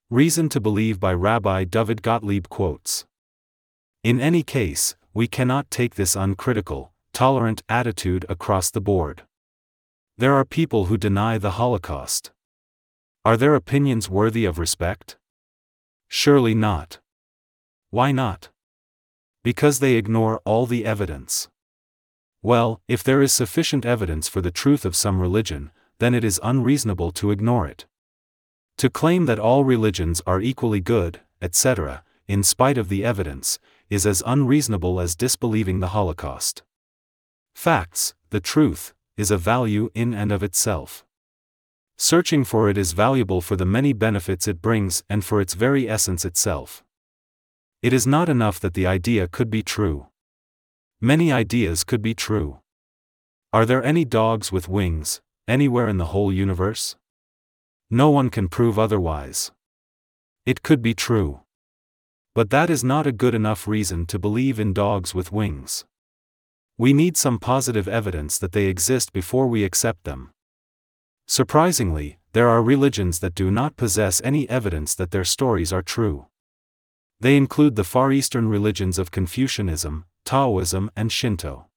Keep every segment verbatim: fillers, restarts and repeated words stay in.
Reason to Believe by Rabbi David Gottlieb quotes. In any case, we cannot take this uncritical, tolerant attitude across the board. There are people who deny the Holocaust. Are their opinions worthy of respect? Surely not. Why not? Because they ignore all the evidence. Well, if there is sufficient evidence for the truth of some religion, then it is unreasonable to ignore it. To claim that all religions are equally good, et cetera, in spite of the evidence, is as unreasonable as disbelieving the Holocaust. Facts, the truth, is a value in and of itself. Searching for it is valuable for the many benefits it brings and for its very essence itself. It is not enough that the idea could be true. Many ideas could be true. Are there any dogs with wings, anywhere in the whole universe? No one can prove otherwise. It could be true. But that is not a good enough reason to believe in dogs with wings. We need some positive evidence that they exist before we accept them. Surprisingly, there are religions that do not possess any evidence that their stories are true. They include the Far Eastern religions of Confucianism, Taoism, and Shinto.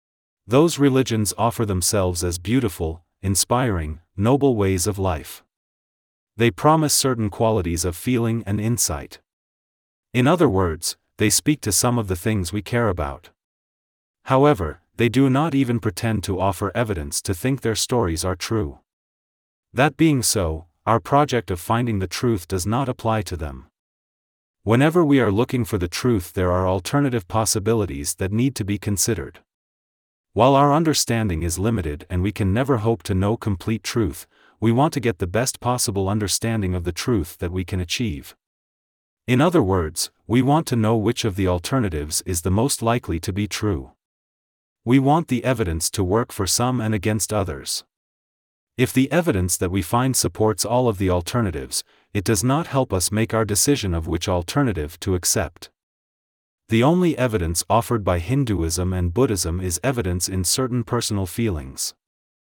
Those religions offer themselves as beautiful, inspiring, noble ways of life. They promise certain qualities of feeling and insight. In other words, they speak to some of the things we care about. However, they do not even pretend to offer evidence to think their stories are true. That being so, our project of finding the truth does not apply to them. Whenever we are looking for the truth, there are alternative possibilities that need to be considered. While our understanding is limited and we can never hope to know complete truth, we want to get the best possible understanding of the truth that we can achieve. In other words, we want to know which of the alternatives is the most likely to be true. We want the evidence to work for some and against others. If the evidence that we find supports all of the alternatives, it does not help us make our decision of which alternative to accept. The only evidence offered by Hinduism and Buddhism is evidence in certain personal feelings.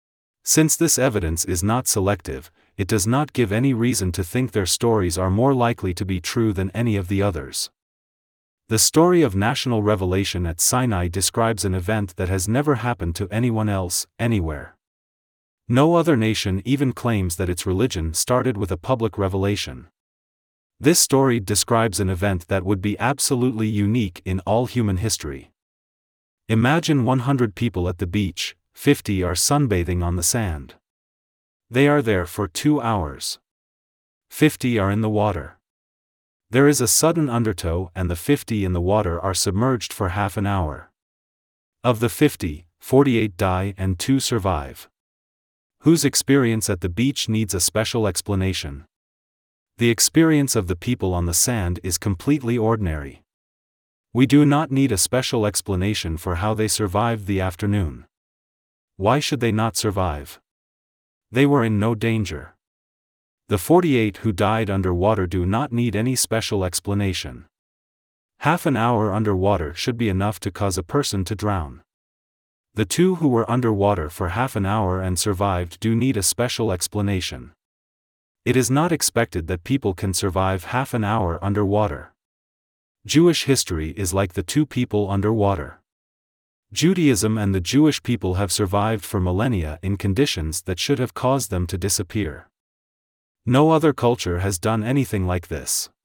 Since this evidence is not selective, it does not give any reason to think their stories are more likely to be true than any of the others. The story of national revelation at Sinai describes an event that has never happened to anyone else, anywhere. No other nation even claims that its religion started with a public revelation. This story describes an event that would be absolutely unique in all human history. Imagine one hundred people at the beach, fifty are sunbathing on the sand. They are there for two hours. fifty are in the water. There is a sudden undertow and the fifty in the water are submerged for half an hour. Of the fifty, forty-eight die and two survive. Whose experience at the beach needs a special explanation? The experience of the people on the sand is completely ordinary. We do not need a special explanation for how they survived the afternoon. Why should they not survive? They were in no danger. The forty-eight who died underwater do not need any special explanation. Half an hour underwater should be enough to cause a person to drown. The two who were underwater for half an hour and survived do need a special explanation. It is not expected that people can survive half an hour underwater. Jewish history is like the two people underwater. Judaism and the Jewish people have survived for millennia in conditions that should have caused them to disappear. No other culture has done anything like this.